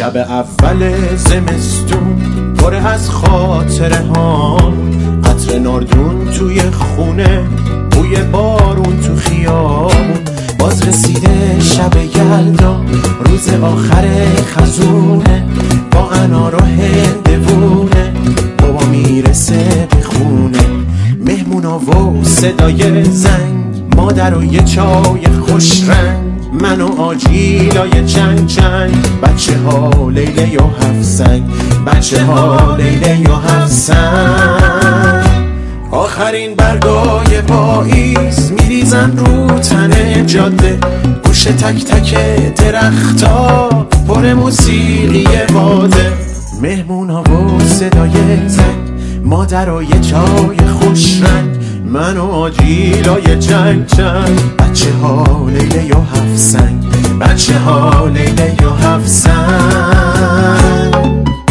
شب اول زمستون پر از خاطره ها، عطر ناردون توی خونه، بوی بارون تو خیابون. باز رسیده شب یلدا، روز آخر خزونه، با انار و هندوونه، بابا میرسه به خونه. مهمونا و صدای زنگ، مادر و یه چای خوش رنگ، من و آجیلای چنگ چنگ، بچه ها لیلی و هفسنگ، بچه ها لیلی و هفسنگ. آخرین برگای پاییز میریزن رو تن جاده، گوش تک تک درختا پر موسیقی باده. مهمونا و صدای زنگ، مادر و یه چای خوش رنگ، من و آجیلای چنگ چنگ، بچه ها لیلی و هفسنگ، بچه ها لیلی و هفسنگ.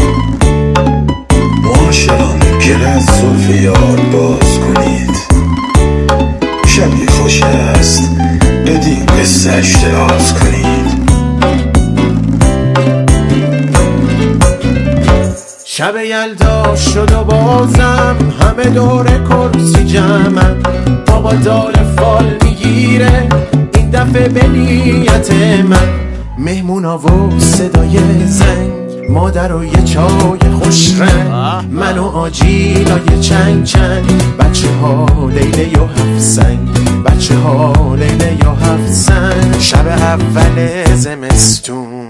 معاشران گل از زلف یار باز کنید، شبی خوش است بدین قصه‌اش دراز کنید. شب یلدا شد و بازم همه دور کرسی جمعن، بابا دار فال میگیره این دفعه به نیت من. مهمونا و صدای زنگ، مادر و یه چای خوش رنگ، من و آجیلای چنگ چنگ، بچه ها لیلی و هفسنگ، بچه ها لیلی و هفسنگ. شب اول زمستون